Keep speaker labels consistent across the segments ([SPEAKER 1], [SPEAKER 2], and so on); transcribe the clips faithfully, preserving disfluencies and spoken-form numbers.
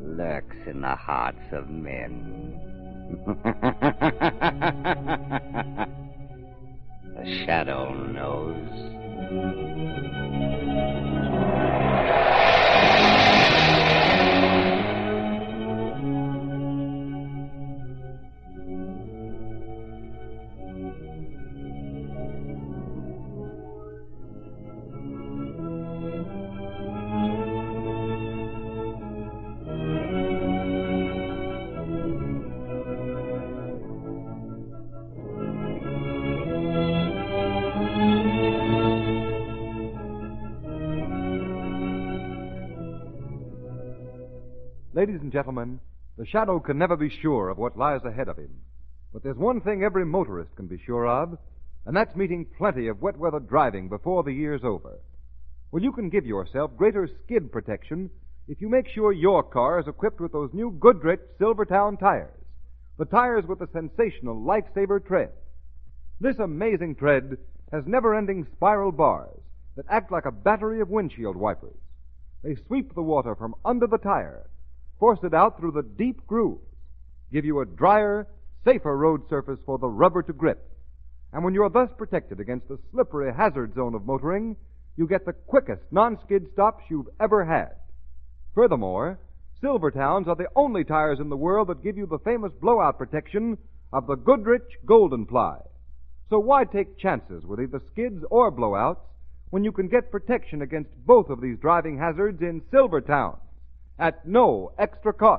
[SPEAKER 1] lurks in the hearts of men. The Shadow knows.
[SPEAKER 2] Ladies and gentlemen, the Shadow can never be sure of what lies ahead of him. But there's one thing every motorist can be sure of, and that's meeting plenty of wet weather driving before the year's over. Well, you can give yourself greater skid protection if you make sure your car is equipped with those new Goodrich Silvertown tires, the tires with the sensational Lifesaver tread. This amazing tread has never-ending spiral bars that act like a battery of windshield wipers. They sweep the water from under the tire, force it out through the deep grooves, give you a drier, safer road surface for the rubber to grip. And when you're thus protected against the slippery hazard zone of motoring, you get the quickest non-skid stops you've ever had. Furthermore, Silvertowns are the only tires in the world that give you the famous blowout protection of the Goodrich Golden Ply. So why take chances with either skids or blowouts when you can get protection against both of these driving hazards in Silvertown at no extra cost?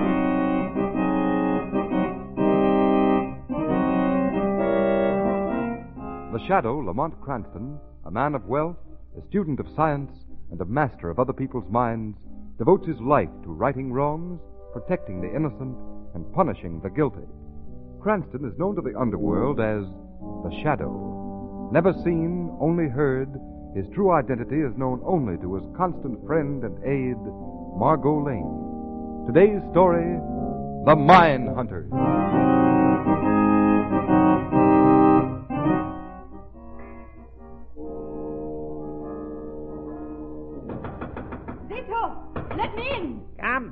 [SPEAKER 2] The Shadow, Lamont Cranston, a man of wealth, a student of science, and a master of other people's minds, devotes his life to righting wrongs, protecting the innocent, and punishing the guilty. Cranston is known to the underworld as the Shadow. Never seen, only heard, his true identity is known only to his constant friend and aide, Margot Lane. Today's story, The Mine Hunters.
[SPEAKER 3] Zito, let me in.
[SPEAKER 4] Come.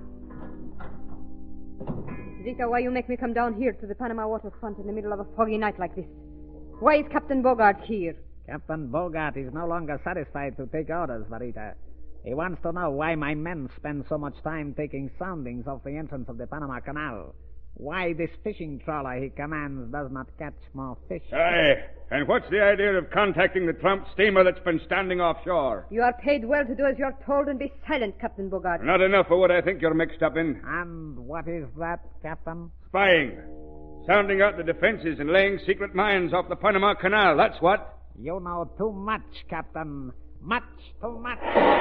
[SPEAKER 3] Zito, why you make me come down here to the Panama waterfront in the middle of a foggy night like this? Why is Captain Bogart here?
[SPEAKER 4] Captain Bogart is no longer satisfied to take orders, Varita. He wants to know why my men spend so much time taking soundings off the entrance of the Panama Canal. Why this fishing trawler he commands does not catch more fish.
[SPEAKER 5] Aye, and what's the idea of contacting the Trump steamer that's been standing offshore?
[SPEAKER 3] You are paid well to do as you're told and be silent, Captain Bogart.
[SPEAKER 5] Not enough for what I think you're mixed up in.
[SPEAKER 4] And what is that, Captain?
[SPEAKER 5] Spying. Sounding out the defenses and laying secret mines off the Panama Canal, that's what.
[SPEAKER 4] You know too much, Captain. Much too much.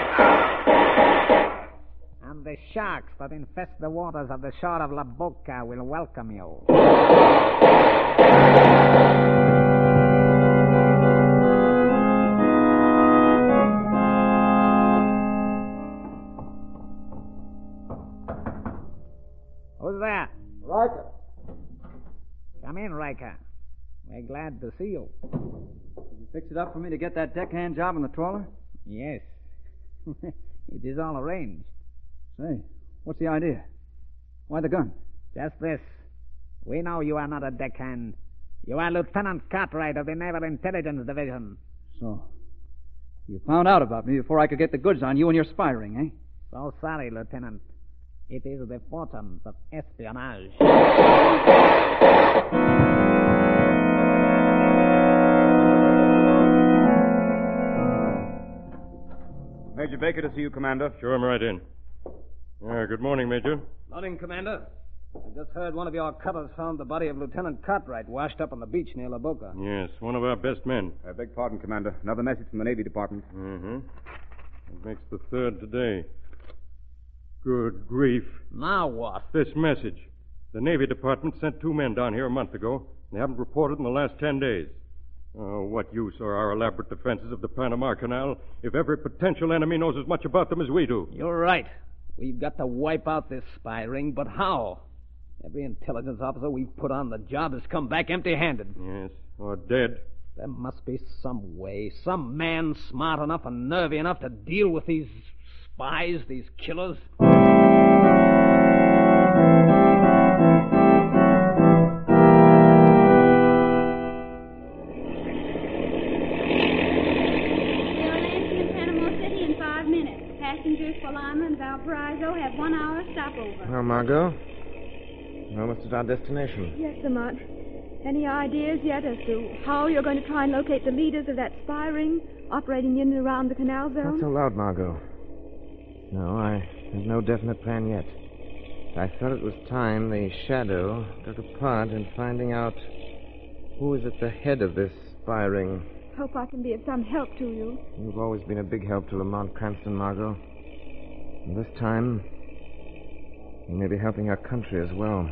[SPEAKER 4] And the sharks that infest the waters of the shore of La Boca will welcome you. Who's there?
[SPEAKER 6] Riker.
[SPEAKER 4] Come in, Riker. We're glad to see you.
[SPEAKER 6] Did you fix it up for me to get that deckhand job on the trawler?
[SPEAKER 4] Yes. It is all arranged.
[SPEAKER 6] Say, what's the idea? Why the gun?
[SPEAKER 4] Just this. We know you are not a deckhand. You are Lieutenant Cartwright of the Naval Intelligence Division.
[SPEAKER 6] So, you found out about me before I could get the goods on you and your spy ring, eh?
[SPEAKER 4] So sorry, Lieutenant. It is the fortunes of espionage.
[SPEAKER 5] Major Baker to see you, Commander.
[SPEAKER 7] Sure, I'm right in. Uh, good morning, Major.
[SPEAKER 8] Morning, Commander. I just heard one of your cutters found the body of Lieutenant Cartwright washed up on the beach near La Boca.
[SPEAKER 7] Yes, one of our best men.
[SPEAKER 5] I beg pardon, Commander. Another message from the Navy Department.
[SPEAKER 7] Mm-hmm. It makes the third today. Good grief.
[SPEAKER 8] Now what?
[SPEAKER 7] This message. The Navy Department sent two men down here a month ago. They haven't reported in the last ten days. Oh, what use are our elaborate defenses of the Panama Canal if every potential enemy knows as much about them as we do?
[SPEAKER 8] You're right. We've got to wipe out this spy ring, but how? Every intelligence officer we've put on the job has come back empty-handed.
[SPEAKER 7] Yes, or dead.
[SPEAKER 8] There must be some way, some man smart enough and nervy enough to deal with these spies, these killers.
[SPEAKER 3] over.
[SPEAKER 9] Well, Margot, we're almost at our destination.
[SPEAKER 10] Yes, Lamont. Any ideas yet as to how you're going to try and locate the leaders of that spy ring operating in and around the canal zone?
[SPEAKER 9] Not so loud, Margot. No, I have no definite plan yet. I thought it was time the Shadow took a part in finding out who is at the head of this spy ring.
[SPEAKER 10] Hope I can be of some help to you.
[SPEAKER 9] You've always been a big help to Lamont Cranston, Margot. And this time, you may be helping our country as well.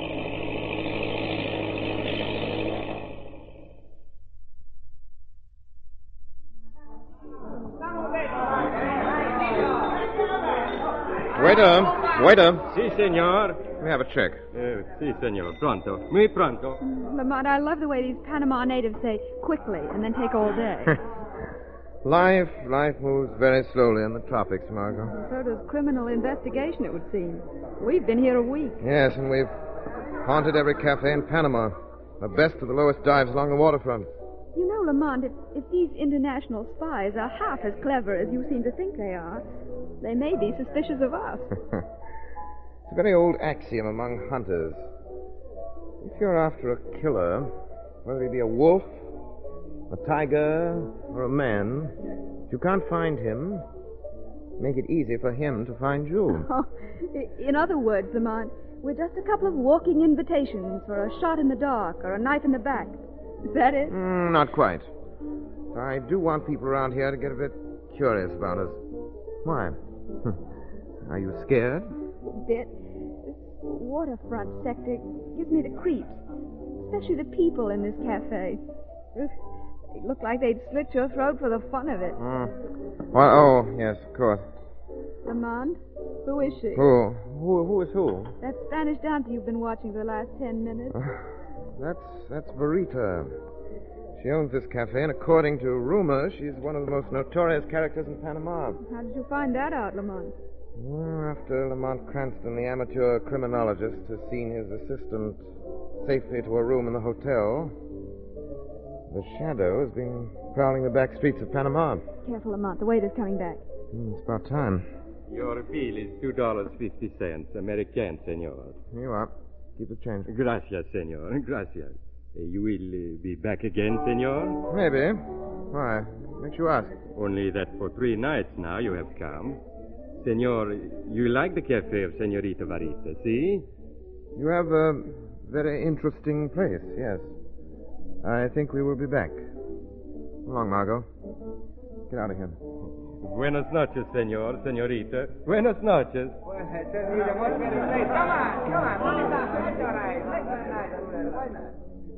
[SPEAKER 9] Waiter! Waiter!
[SPEAKER 7] Si, senor.
[SPEAKER 9] We have a check.
[SPEAKER 7] Uh, si, senor. Pronto. Muy pronto.
[SPEAKER 10] Lamont, I love the way these Panama natives say quickly and then take all day.
[SPEAKER 9] Life, life moves very slowly in the tropics, Margot.
[SPEAKER 10] So does criminal investigation, it would seem. We've been here a week.
[SPEAKER 9] Yes, and we've haunted every cafe in Panama. The best of the lowest dives along the waterfront.
[SPEAKER 10] You know, Lamont, if, if these international spies are half as clever as you seem to think they are, they may be suspicious of us.
[SPEAKER 9] It's a very old axiom among hunters. If you're after a killer, whether he be a wolf, a tiger, or a man, if you can't find him, make it easy for him to find you.
[SPEAKER 10] Oh, in other words, Lamont, we're just a couple of walking invitations for a shot in the dark or a knife in the back. Is that it?
[SPEAKER 9] Mm, not quite. I do want people around here to get a bit curious about us. Why? Are you scared?
[SPEAKER 10] A bit. This waterfront sector gives me the creeps, especially the people in this cafe. Ugh, they look like they'd slit your throat for the fun of it.
[SPEAKER 9] Mm. Well, oh, yes, of course.
[SPEAKER 10] Lamont, who is she?
[SPEAKER 9] Who? Who? Who is who?
[SPEAKER 10] That Spanish dancer you've been watching for the last ten minutes.
[SPEAKER 9] That's that's Verita. She owns this cafe, and according to rumor, she's one of the most notorious characters in Panama.
[SPEAKER 10] How did you find that out, Lamont?
[SPEAKER 9] Well, after Lamont Cranston, the amateur criminologist, has seen his assistant safely to a room in the hotel, the Shadow has been prowling the back streets of Panama.
[SPEAKER 10] Careful, Lamont. The waiter's coming back.
[SPEAKER 9] Hmm, it's about time.
[SPEAKER 7] Your bill is two dollars fifty cents, American, senor.
[SPEAKER 9] Here you are. Keep the change.
[SPEAKER 7] Gracias, senor. Gracias. Uh, you will uh, be back again, senor?
[SPEAKER 9] Maybe. Why? Makes you ask.
[SPEAKER 7] Only that for three nights now you have come. Senor, you like the cafe of Senorita Varita, see?
[SPEAKER 9] You have a very interesting place, yes. I think we will be back. Come along, Margot. Get out of here.
[SPEAKER 7] Buenas noches, senor, senorita. Buenas noches.
[SPEAKER 4] Come on, come on.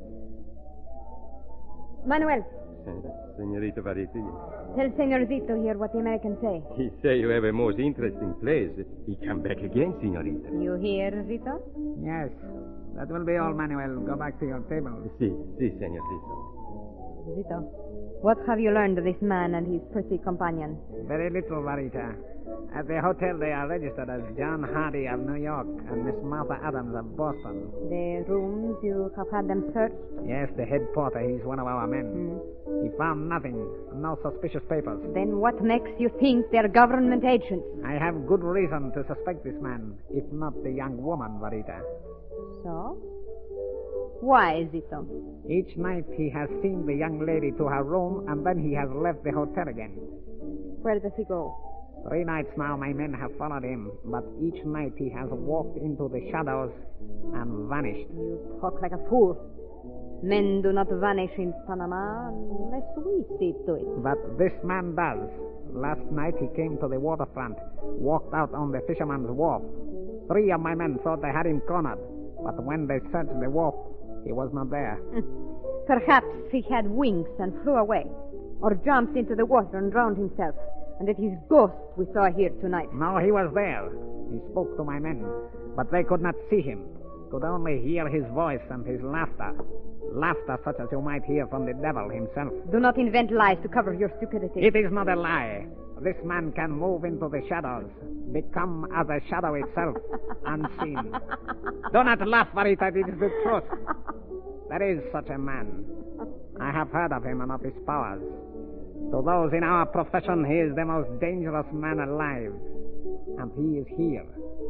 [SPEAKER 3] Manuel,
[SPEAKER 7] Senorita Varita,
[SPEAKER 3] tell Senor Zito here what the Americans say.
[SPEAKER 7] he say you have a most interesting place. He come back again, senorita.
[SPEAKER 3] You hear, Zito?
[SPEAKER 4] Yes. That will be all, Manuel. Go back to your table.
[SPEAKER 7] Si, si, senor Zito.
[SPEAKER 3] Zito, what have you learned of this man and his pretty companion?
[SPEAKER 4] Very little, Varita. At the hotel, they are registered as John Hardy of New York and Miss Martha Adams of Boston.
[SPEAKER 3] The rooms, you have had them searched?
[SPEAKER 4] Yes, the head porter, he's one of our men.
[SPEAKER 3] Mm.
[SPEAKER 4] He found nothing, no suspicious papers.
[SPEAKER 3] Then what makes you think they're government agents?
[SPEAKER 4] I have good reason to suspect this man, if not the young woman, Varita.
[SPEAKER 3] So? Why, Zito?
[SPEAKER 4] Each night he has seen the young lady to her room, and then he has left the hotel again.
[SPEAKER 3] Where does he go?
[SPEAKER 4] Three nights now my men have followed him, but each night he has walked into the shadows and vanished.
[SPEAKER 3] You talk like a fool. Men do not vanish in Panama unless we see to it.
[SPEAKER 4] But this man does. Last night he came to the waterfront, walked out on the fisherman's wharf. Three of my men thought they had him cornered, but when they searched the wharf, he was not there.
[SPEAKER 3] Perhaps he had wings and flew away, or jumped into the water and drowned himself, and it is ghost we saw here tonight.
[SPEAKER 4] No, he was there. He spoke to my men, but they could not see him, could only hear his voice and his laughter. Laughter such as you might hear from the devil himself.
[SPEAKER 3] Do not invent lies to cover your stupidity.
[SPEAKER 4] It is not a lie. This man can move into the shadows, become as a shadow itself, unseen. Do not laugh, Varita, it is the truth. There is such a man. I have heard of him and of his powers. To those in our profession, he is the most dangerous man alive. And he is here.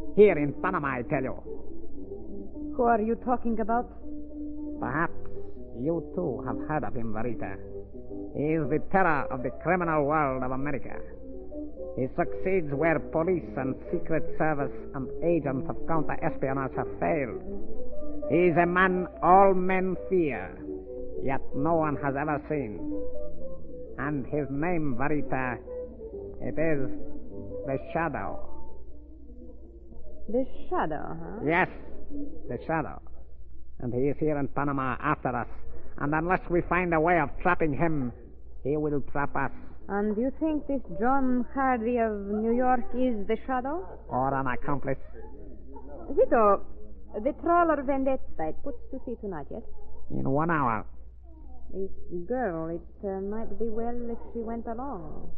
[SPEAKER 4] Here in Panama, I tell you.
[SPEAKER 3] Who are you talking about?
[SPEAKER 4] Perhaps you too have heard of him, Varita. He is the terror of the criminal world of America. He succeeds where police and secret service and agents of counter-espionage have failed. He is a man all men fear, yet no one has ever seen. And his name, Varita, it is the Shadow.
[SPEAKER 3] The Shadow, huh?
[SPEAKER 4] Yes, the Shadow. And he is here in Panama after us. And unless we find a way of trapping him, he will trap us.
[SPEAKER 3] And you think this John Hardy of New York is the Shadow?
[SPEAKER 4] Or an accomplice.
[SPEAKER 3] Zito, the trawler Vendetta, it puts to sea tonight, yes?
[SPEAKER 4] In one hour.
[SPEAKER 3] This girl, it uh, might be well if she went along.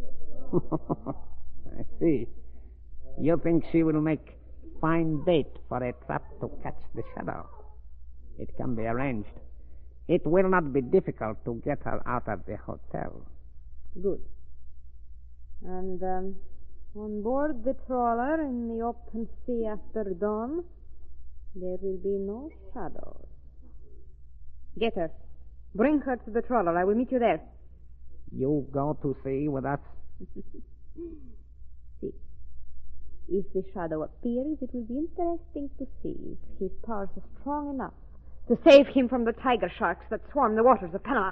[SPEAKER 4] I see. You think she will make fine bait for a trap to catch the Shadow? It can be arranged. It will not be difficult to get her out of the hotel.
[SPEAKER 3] Good. And um, on board the trawler in the open sea after dawn, there will be no shadows. Get her. Bring her to the trawler. I will meet you there.
[SPEAKER 4] You go to sea with us?
[SPEAKER 3] See. If the Shadow appears, it will be interesting to see if his powers are strong enough to save him from the tiger sharks that swarm the waters of Panama.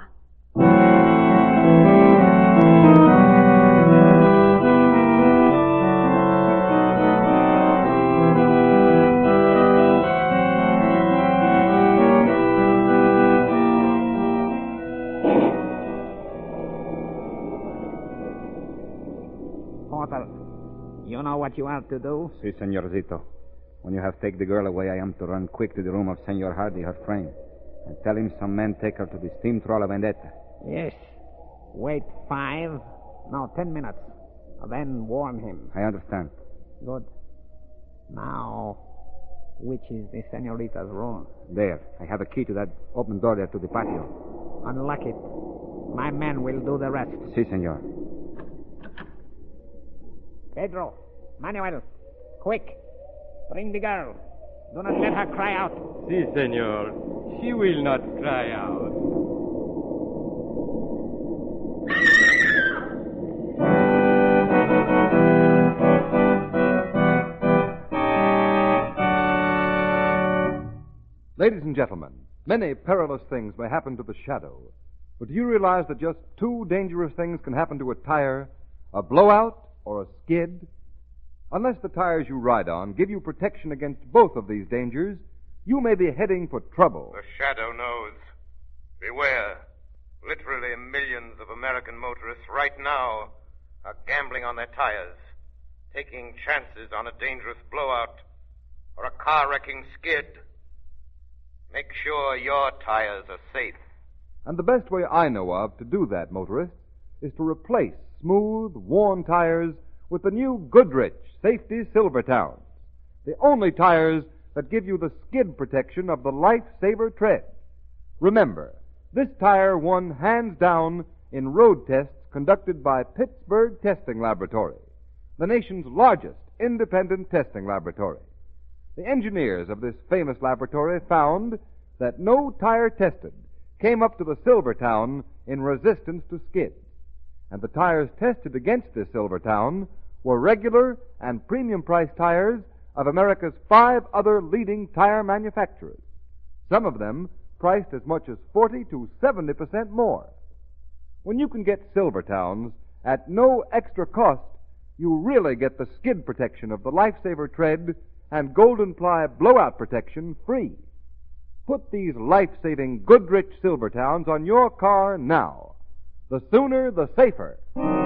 [SPEAKER 4] Porter, you know what you have to do?
[SPEAKER 11] Si, Senorcito. When you have take the girl away, I am to run quick to the room of Senor Hardy, her friend, and tell him some men take her to the steam trawler Vendetta.
[SPEAKER 4] Yes. Wait five, no, ten minutes. Then warn him.
[SPEAKER 11] I understand.
[SPEAKER 4] Good. Now, which is the senorita's room?
[SPEAKER 11] There. I have a key to that open door there to the patio.
[SPEAKER 4] Unlock it. My men will do the rest.
[SPEAKER 11] Si, senor.
[SPEAKER 4] Pedro, Manuel, quick. Bring the girl. Do not let her cry out.
[SPEAKER 7] Si, senor. She will not cry out.
[SPEAKER 2] Ladies and gentlemen, many perilous things may happen to the Shadow. But do you realize that just two dangerous things can happen to a tire? A blowout or a skid? Unless the tires you ride on give you protection against both of these dangers, you may be heading for trouble.
[SPEAKER 9] The Shadow knows. Beware. Literally millions of American motorists right now are gambling on their tires, taking chances on a dangerous blowout or a car-wrecking skid. Make sure your tires are safe.
[SPEAKER 2] And the best way I know of to do that, motorists, is to replace smooth, worn tires with the new Goodrich Safety Silvertowns, the only tires that give you the skid protection of the Lifesaver tread. Remember, this tire won hands down in road tests conducted by Pittsburgh Testing Laboratory, the nation's largest independent testing laboratory. The engineers of this famous laboratory found that no tire tested came up to the Silvertown in resistance to skids, and the tires tested against this Silvertown were regular and premium-priced tires of America's five other leading tire manufacturers, some of them priced as much as forty to seventy percent more. When you can get Silvertowns at no extra cost, you really get the skid protection of the Lifesaver tread and Golden Ply blowout protection free. Put these life-saving Goodrich Silvertowns on your car now. The sooner, the safer.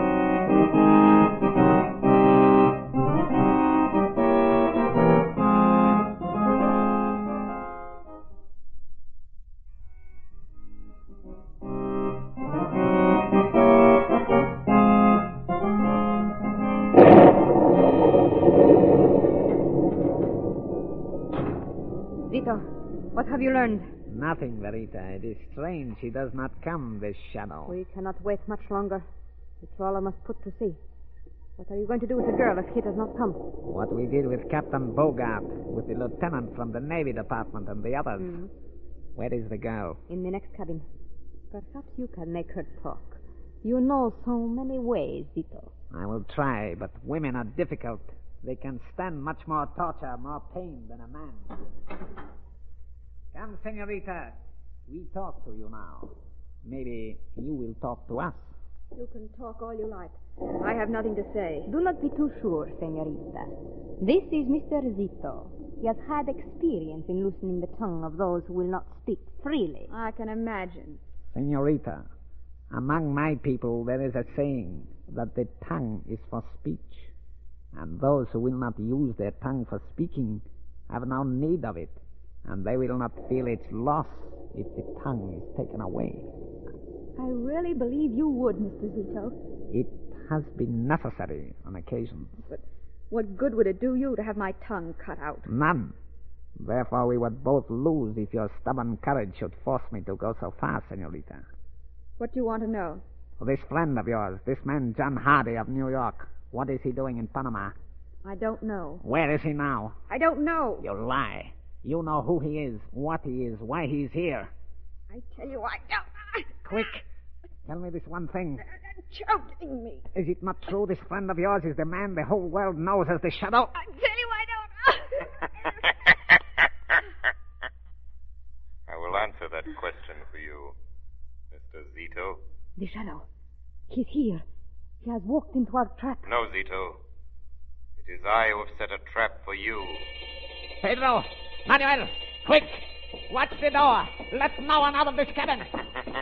[SPEAKER 3] Zito, what have you learned?
[SPEAKER 4] Nothing, Verita. It is strange he does not come, this Shadow.
[SPEAKER 3] We cannot wait much longer. The trawler must put to sea. What are you going to do with the girl if he does not come?
[SPEAKER 4] What we did with Captain Bogart, with the lieutenant from the Navy Department and the others.
[SPEAKER 3] Mm.
[SPEAKER 4] Where is the girl?
[SPEAKER 3] In the next cabin. Perhaps you can make her talk. You know so many ways, Zito.
[SPEAKER 4] I will try, but women are difficult. They can stand much more torture, more pain than a man. Come, senorita. We talk to you now. Maybe you will talk to us.
[SPEAKER 10] You can talk all you like. I have nothing to say.
[SPEAKER 3] Do not be too sure, senorita. This is Mister Zito. He has had experience in loosening the tongue of those who will not speak freely.
[SPEAKER 10] I can imagine.
[SPEAKER 4] Senorita, among my people there is a saying that the tongue is for speech, and those who will not use their tongue for speaking have no need of it, and they will not feel its loss if the tongue is taken away.
[SPEAKER 10] I really believe you would, Mister Zito.
[SPEAKER 4] It has been necessary on occasion.
[SPEAKER 10] But what good would it do you to have my tongue cut out?
[SPEAKER 4] None. Therefore, we would both lose if your stubborn courage should force me to go so far, senorita.
[SPEAKER 10] What do you want to know?
[SPEAKER 4] This friend of yours, this man John Hardy of New York, what is he doing in Panama?
[SPEAKER 10] I don't know.
[SPEAKER 4] Where is he now?
[SPEAKER 10] I don't know.
[SPEAKER 4] You lie. You know who he is, what he is, why he's here.
[SPEAKER 10] I tell you I don't.
[SPEAKER 4] Quick, tell me this one thing.
[SPEAKER 10] They're choking me.
[SPEAKER 4] Is it not true this friend of yours is the man the whole world knows as the Shadow?
[SPEAKER 10] I tell you I don't.
[SPEAKER 9] I will answer that question for you, Mister Zito.
[SPEAKER 3] The Shadow. He's here. He has walked into our trap.
[SPEAKER 9] No, Zito. It is I who have set a trap for you.
[SPEAKER 4] Pedro! Manuel! Quick! Watch the door! Let no one out of this cabin!
[SPEAKER 9] It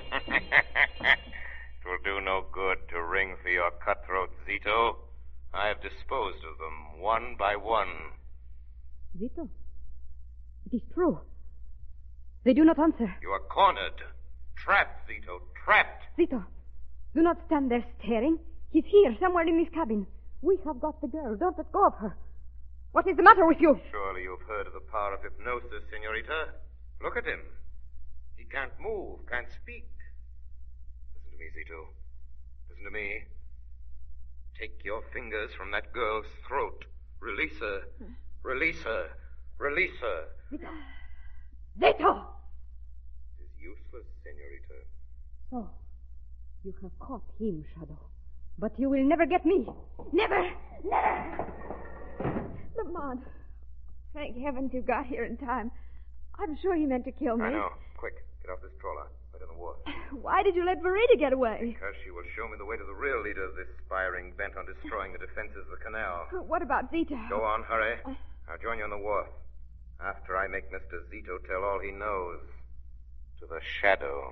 [SPEAKER 9] will do no good to ring for your cutthroat, Zito. I have disposed of them one by one.
[SPEAKER 3] Zito, it is true. They do not answer.
[SPEAKER 9] You are cornered. Trapped, Zito. Trapped.
[SPEAKER 3] Zito, do not stand there staring. He's here, somewhere in this cabin. We have got the girl. Don't let go of her. What is the matter with you?
[SPEAKER 9] Surely you've heard of the power of hypnosis, senorita. Look at him. He can't move, can't speak. Listen to me, Zito. Listen to me. Take your fingers from that girl's throat. Release her. Release her. Release her.
[SPEAKER 3] Zito. Zito!
[SPEAKER 9] It is useless, senorita.
[SPEAKER 3] So, you have caught him, Shadow. But you will never get me. Never! Never!
[SPEAKER 10] Lamont, thank heavens you got here in time. I'm sure you meant to kill me.
[SPEAKER 9] I know. Quick, get off this trawler. Right on the wharf.
[SPEAKER 10] Why did you let Verita get away?
[SPEAKER 9] Because she will show me the way to the real leader of this spy ring bent on destroying the defenses of the canal.
[SPEAKER 10] What about Zito?
[SPEAKER 9] Go on, hurry. I'll join you on the wharf. After I make Mister Zito tell all he knows to the Shadow.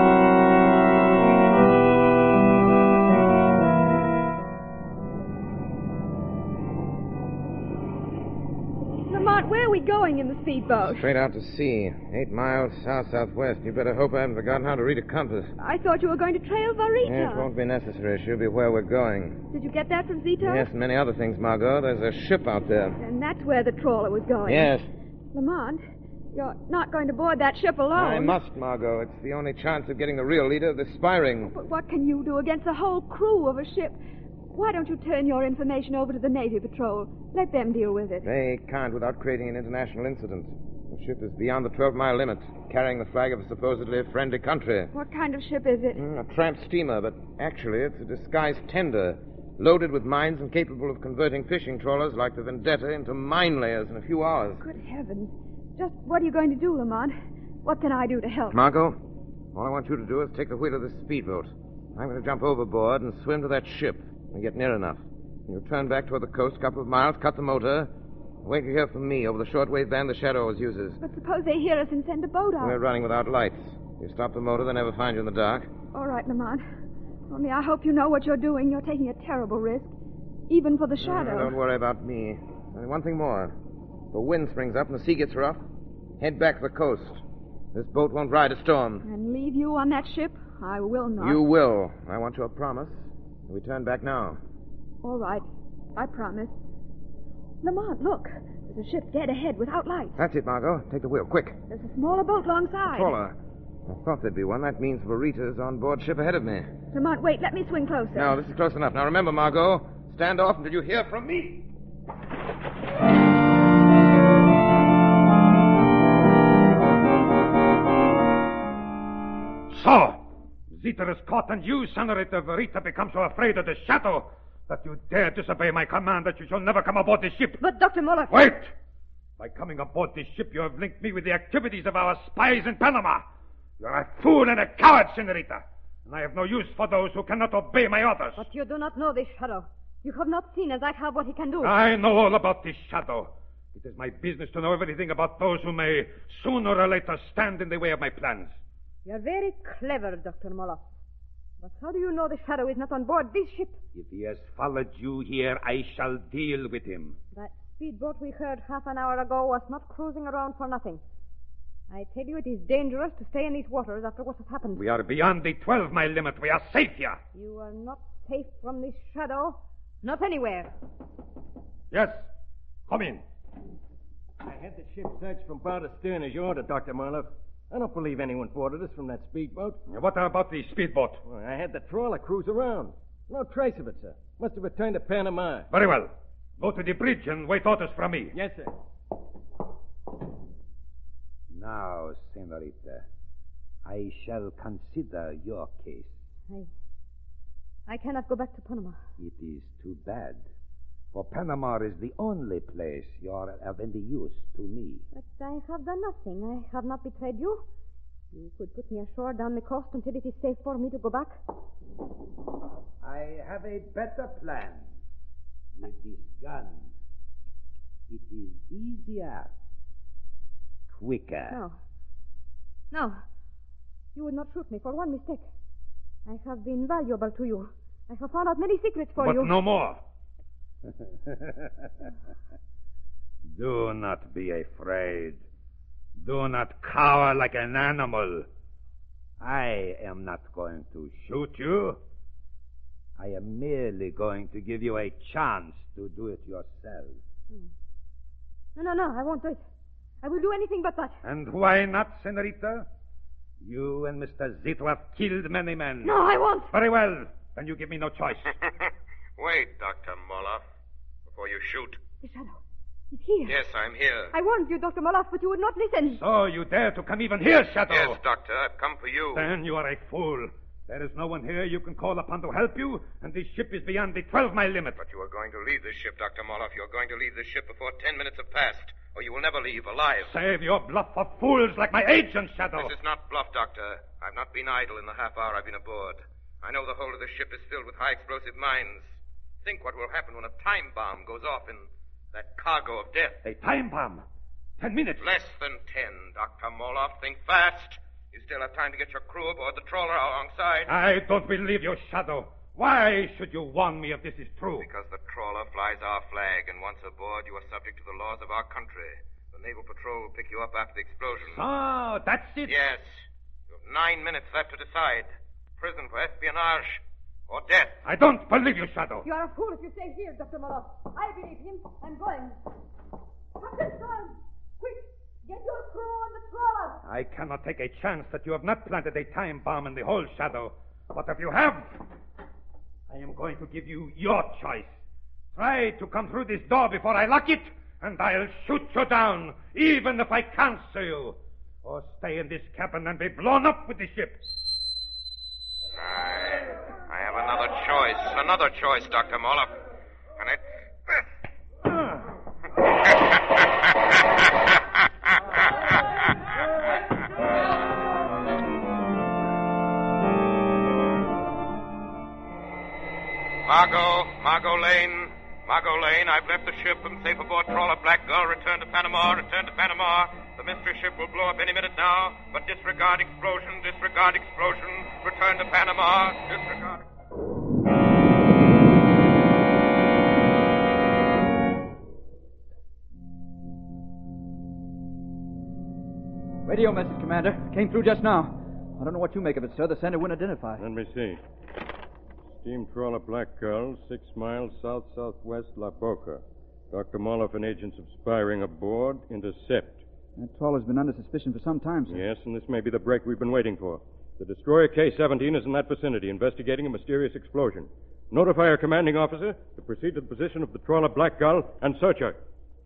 [SPEAKER 10] Lamont, where are we going in the speedboat?
[SPEAKER 9] Straight out to sea. Eight miles south-southwest. You better hope I haven't forgotten how to read a compass.
[SPEAKER 10] I thought you were going to trail Verita.
[SPEAKER 9] Yes, it won't be necessary. She'll be where we're going.
[SPEAKER 10] Did you get that from Zito?
[SPEAKER 9] Yes, and many other things, Margot. There's a ship out there.
[SPEAKER 10] And that's where the trawler was going.
[SPEAKER 9] Yes.
[SPEAKER 10] Lamont, you're not going to board that ship alone.
[SPEAKER 9] I must, Margot. It's the only chance of getting the real leader of this spy ring.
[SPEAKER 10] But what can you do against the whole crew of a ship? Why don't you turn your information over to the Navy Patrol? Let them deal with it.
[SPEAKER 9] They can't without creating an international incident. The ship is beyond the twelve-mile limit, carrying the flag of a supposedly friendly country.
[SPEAKER 10] What kind of ship is it?
[SPEAKER 9] Mm, a tramp steamer, but actually it's a disguised tender, loaded with mines and capable of converting fishing trawlers like the Vendetta into mine layers in a few hours.
[SPEAKER 10] Good heavens. Just what are you going to do, Lamont? What can I do to help?
[SPEAKER 9] Margot, all I want you to do is take the wheel of this speedboat. I'm going to jump overboard and swim to that ship and get near enough. When you turn back toward the coast a couple of miles, cut the motor, wait to hear from me over the shortwave band the Shadow always uses.
[SPEAKER 10] But suppose they hear us and send a boat out.
[SPEAKER 9] We're running without lights. If you stop the motor, they'll never find you in the dark.
[SPEAKER 10] All right, Lamont. Only I hope you know what you're doing. You're taking a terrible risk, even for the Shadow.
[SPEAKER 9] Uh, don't worry about me. Only one thing more. If the wind springs up and the sea gets rough, head back to the coast. This boat won't ride a storm.
[SPEAKER 10] And leave you on that ship? I will not.
[SPEAKER 9] You will. I want your promise. We turn back now.
[SPEAKER 10] All right. I promise. Lamont, look. There's a ship dead ahead without lights.
[SPEAKER 9] That's it, Margot. Take the wheel, quick.
[SPEAKER 10] There's a smaller boat alongside.
[SPEAKER 9] Trawler. I thought there'd be one. That means Verita's on board ship ahead of me.
[SPEAKER 10] Lamont, wait. Let me swing closer.
[SPEAKER 9] No, this is close enough. Now remember, Margot, stand off until you hear from me.
[SPEAKER 12] So, Zita is caught, and you, Senorita Verita, become so afraid of the shadow that you dare disobey my command that you shall never come aboard this ship.
[SPEAKER 3] But, Doctor Moloff...
[SPEAKER 12] Wait! By coming aboard this ship, you have linked me with the activities of our spies in Panama. You're a fool and a coward, Senorita. And I have no use for those who cannot obey my orders.
[SPEAKER 3] But you do not know this shadow. You have not seen as I have what he can do.
[SPEAKER 12] I know all about this shadow. It is my business to know everything about those who may sooner or later stand in the way of my plans.
[SPEAKER 3] You're very clever, Doctor Moloff. But how do you know the shadow is not on board this ship?
[SPEAKER 12] If he has followed you here, I shall deal with him.
[SPEAKER 3] That speedboat we heard half an hour ago was not cruising around for nothing. I tell you, it is dangerous to stay in these waters after what has happened.
[SPEAKER 12] We are beyond the twelve-mile limit. We are safe here.
[SPEAKER 3] You are not safe from this shadow. Not anywhere.
[SPEAKER 12] Yes. Come in.
[SPEAKER 8] I had the ship searched from bow to stern as you ordered, Doctor Moloff. I don't believe anyone boarded us from that speedboat.
[SPEAKER 12] What about the speedboat?
[SPEAKER 8] Well, I had the trawler cruise around. No trace of it, sir. Must have returned to Panama.
[SPEAKER 12] Very well. Go to the bridge and wait orders from me.
[SPEAKER 8] Yes, sir.
[SPEAKER 11] Now, Senorita, I shall consider your case.
[SPEAKER 3] I... I cannot go back to Panama.
[SPEAKER 11] It is too bad. For Panama is the only place you are of any use to me.
[SPEAKER 3] But I have done nothing. I have not betrayed you. You could put me ashore down the coast until it is safe for me to go back.
[SPEAKER 11] I have a better plan. With this gun, it is easier, quicker.
[SPEAKER 3] No. No. You would not shoot me for one mistake. I have been valuable to you. I have found out many secrets for
[SPEAKER 12] but
[SPEAKER 3] you.
[SPEAKER 12] But no more. Do not be afraid. Do not cower like an animal. I am not going to shoot you. I am merely going to give you a chance to do it yourself.
[SPEAKER 3] Hmm. No, no, no, I won't do it. I will do anything but that.
[SPEAKER 12] And why not, Senorita? You and Mister Zito have killed many men.
[SPEAKER 3] No, I won't.
[SPEAKER 12] Very well. Then you give me no choice.
[SPEAKER 9] Wait, Doctor Moloff, before you shoot.
[SPEAKER 3] The shadow. He's here.
[SPEAKER 9] Yes, I'm here.
[SPEAKER 3] I warned you, Doctor Moloff, but you would not listen.
[SPEAKER 12] So you dare to come even here, Shadow?
[SPEAKER 9] Yes, Doctor. I've come for you.
[SPEAKER 12] Then you are a fool. There is no one here you can call upon to help you, and this ship is beyond the twelve-mile limit.
[SPEAKER 9] But you are going to leave this ship, Doctor Moloff. You're going to leave this ship before ten minutes have passed, or you will never leave alive.
[SPEAKER 12] Save your bluff for fools like my agent, Shadow.
[SPEAKER 9] This is not bluff, Doctor. I've not been idle in the half hour I've been aboard. I know the hold of this ship is filled with high-explosive mines. Think what will happen when a time bomb goes off in that cargo of death.
[SPEAKER 12] A time bomb? Ten minutes?
[SPEAKER 9] Less than ten, Doctor Moloff. Think fast. You still have time to get your crew aboard the trawler alongside.
[SPEAKER 12] I don't believe you, Shadow. Why should you warn me if this is true?
[SPEAKER 9] Because the trawler flies our flag, and once aboard, you are subject to the laws of our country. The Naval Patrol will pick you up after the explosion.
[SPEAKER 12] So, that's it?
[SPEAKER 9] Yes. You have nine minutes left to decide. Prison for espionage or death.
[SPEAKER 12] I don't believe you, Shadow.
[SPEAKER 3] You are a fool if you stay here, Doctor Moloff. I believe him. I'm going. Captain Strong, quick, get your crew on the trawler.
[SPEAKER 12] I cannot take a chance that you have not planted a time bomb in the whole, Shadow. But if you have, I am going to give you your choice. Try to come through this door before I lock it, and I'll shoot you down, even if I can't see you. Or stay in this cabin and be blown up with the ship.
[SPEAKER 9] I, I have another choice. Another choice, Doctor Moloff. And it's... Margot, Margot Lane, Margot Lane, I've left the ship. I'm safe aboard trawler Black Gull. Return to Panama, return to Panama. The mystery ship will blow up any minute now, but disregard explosion, disregard explosion. Return to Panama, disregard...
[SPEAKER 6] Radio message, Commander. Came through just now. I don't know what you make of it, sir. The sender wouldn't identify.
[SPEAKER 7] Let me see. Steam trawler Black Gull, six miles south-southwest La Boca. Doctor Moloff and agents of spy ring aboard. Intercept.
[SPEAKER 6] That trawler's been under suspicion for some time, sir.
[SPEAKER 7] Yes, and this may be the break we've been waiting for. The destroyer K seventeen is in that vicinity, investigating a mysterious explosion. Notify our commanding officer to proceed to the position of the trawler Black Gull and search her.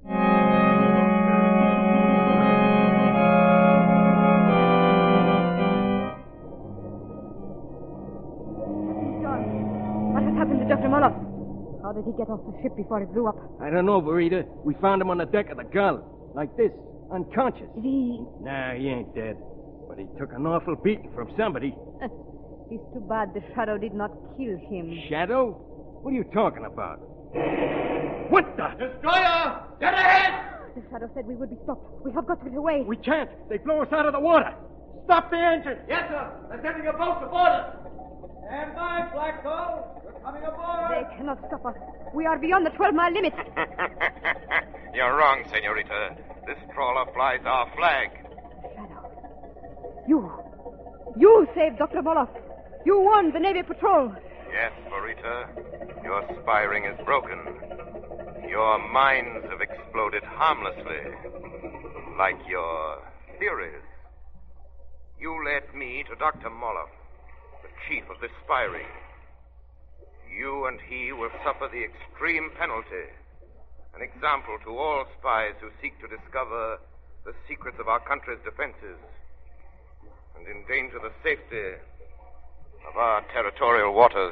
[SPEAKER 3] John, what has happened to Doctor Moloff? How did he get off the ship before it blew up?
[SPEAKER 8] I don't know, Verita. We found him on the deck of the Gull. Like this, unconscious.
[SPEAKER 3] Is he...
[SPEAKER 8] Nah, he ain't dead. But he took an awful beating from somebody.
[SPEAKER 3] It's too bad the Shadow did not kill him.
[SPEAKER 8] Shadow? What are you talking about? What the?
[SPEAKER 12] Destroyer! Get ahead!
[SPEAKER 3] The Shadow said we would be stopped. We have got to get away.
[SPEAKER 8] We can't. They blow us out of the water. Stop the engine.
[SPEAKER 12] Yes, sir. They're sending a boat to board us.
[SPEAKER 6] Stand by, Black Gull. We're coming aboard.
[SPEAKER 3] They cannot stop us. We are beyond the twelve-mile limit.
[SPEAKER 9] You're wrong, senorita. This trawler flies our flag.
[SPEAKER 3] Shadow. You. You saved Doctor Moloff. You warned the Navy Patrol.
[SPEAKER 9] Yes, Verita. Your spy ring is broken. Your minds have exploded harmlessly. Like your theories. You led me to Doctor Moloff, the chief of this spy ring. You and he will suffer the extreme penalty. An example to all spies who seek to discover the secrets of our country's defenses and endanger the safety of our territorial waters.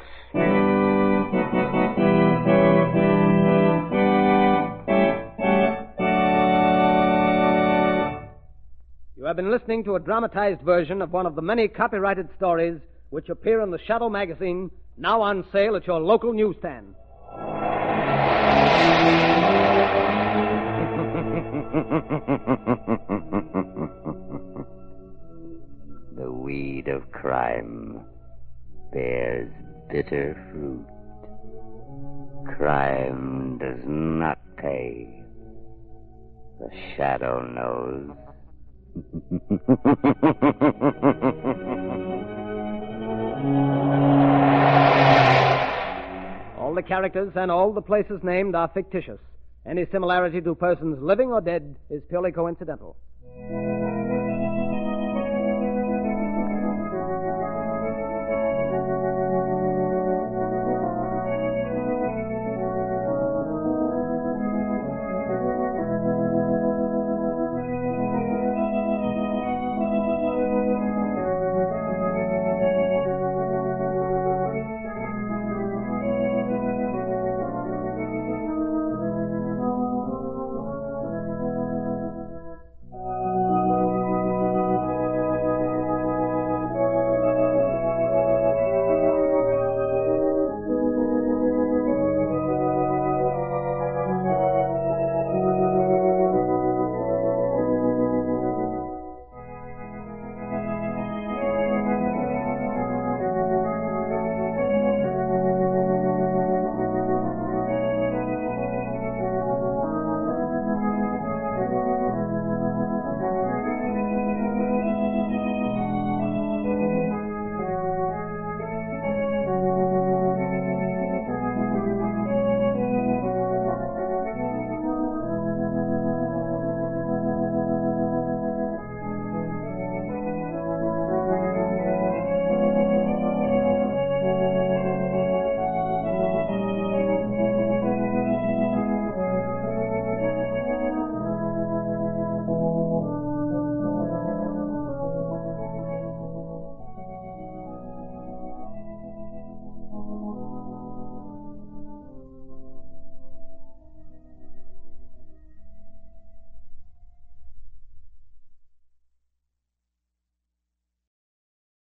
[SPEAKER 8] You have been listening to a dramatized version of one of the many copyrighted stories which appear in the Shadow magazine, now on sale at your local newsstand.
[SPEAKER 1] The weed of crime bears bitter fruit. Crime does not pay. The Shadow knows.
[SPEAKER 8] All the characters and all the places named are fictitious. Any similarity to persons living or dead is purely coincidental.